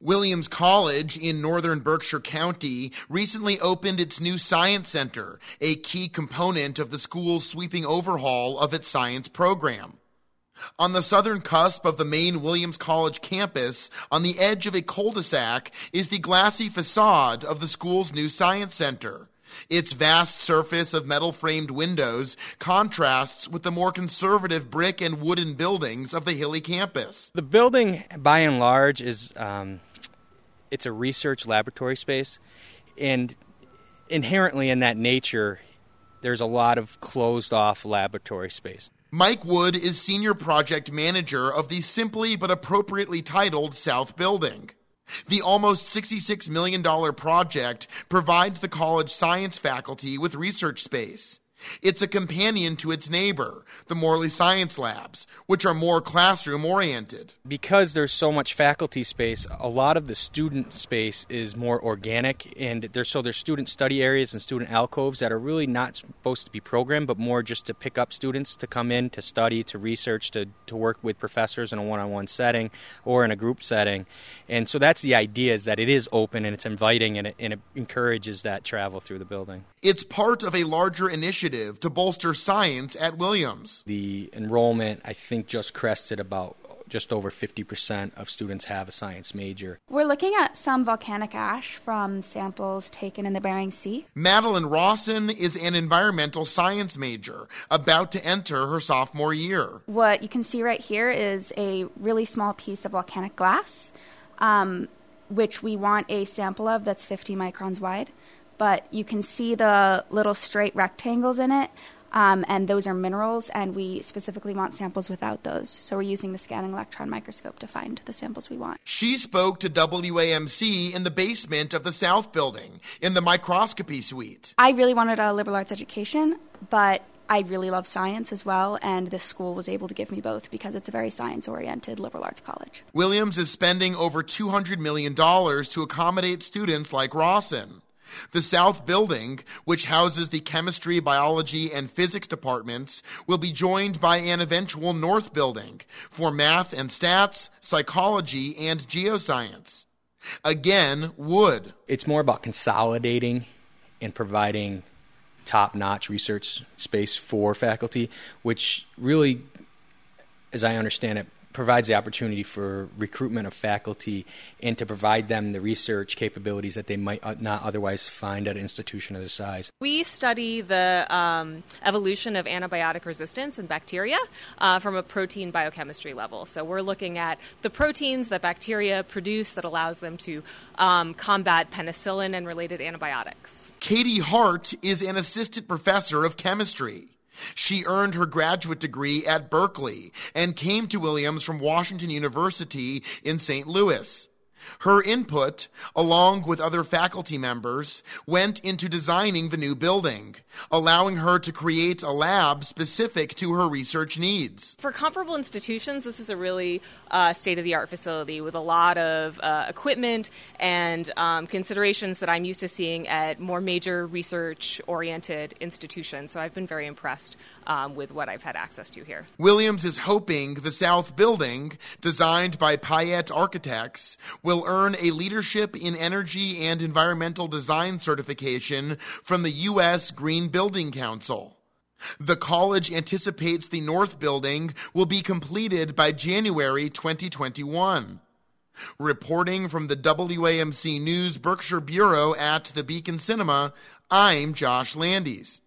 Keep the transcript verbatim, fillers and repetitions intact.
Williams College in northern Berkshire County recently opened its new Science Center, a key component of the school's sweeping overhaul of its science program. On the southern cusp of the main Williams College campus, on the edge of a cul-de-sac, is the glassy facade of the school's new Science Center. Its vast surface of metal-framed windows contrasts with the more conservative brick and wooden buildings of the hilly campus. The building, by and large, is um, it's a research laboratory space, and inherently in that nature, there's a lot of closed-off laboratory space. Mike Wood is senior project manager of the simply but appropriately titled South Building. The almost sixty-six million dollars project provides the college science faculty with research space. It's a companion to its neighbor, the Morley Science Labs, which are more classroom-oriented. Because there's so much faculty space, a lot of the student space is more organic, and there's, so there's student study areas and student alcoves that are really not supposed to be programmed, but more just to pick up students to come in, to study, to research, to, to work with professors in a one-on-one setting or in a group setting. And so that's the idea, is that it is open and it's inviting, and it, and it encourages that travel through the building. It's part of a larger initiative to bolster science at Williams. The enrollment, I think, just crested about just over fifty percent of students have a science major. We're looking at some volcanic ash from samples taken in the Bering Sea. Madeline Rawson is an environmental science major, about to enter her sophomore year. What you can see right here is a really small piece of volcanic glass, um, which we want a sample of that's fifty microns wide. But you can see the little straight rectangles in it, um, and those are minerals, and we specifically want samples without those. So we're using the scanning electron microscope to find the samples we want. She spoke to W A M C in the basement of the South Building, in the microscopy suite. I really wanted a liberal arts education, but I really love science as well, and this school was able to give me both because it's a very science-oriented liberal arts college. Williams is spending over two hundred million dollars to accommodate students like Rawson. The South Building, which houses the chemistry, biology, and physics departments, will be joined by an eventual North Building for math and stats, psychology, and geoscience. Again, Wood. It's more about consolidating and providing top-notch research space for faculty, which really, as I understand it, provides the opportunity for recruitment of faculty and to provide them the research capabilities that they might not otherwise find at an institution of this size. We study the um, evolution of antibiotic resistance in bacteria uh, from a protein biochemistry level. So we're looking at the proteins that bacteria produce that allows them to um, combat penicillin and related antibiotics. Katie Hart is an assistant professor of chemistry. She earned her graduate degree at Berkeley and came to Williams from Washington University in Saint Louis. Her input, along with other faculty members, went into designing the new building, allowing her to create a lab specific to her research needs. For comparable institutions, this is a really uh, state-of-the-art facility with a lot of uh, equipment and um, considerations that I'm used to seeing at more major research-oriented institutions. So I've been very impressed um, with what I've had access to here. Williams is hoping the South Building, designed by Payette Architects, will will earn a Leadership in Energy and Environmental Design certification from the U S Green Building Council. The college anticipates the North Building will be completed by January twenty twenty-one. Reporting from the W A M C News Berkshire Bureau at the Beacon Cinema, I'm Josh Landis.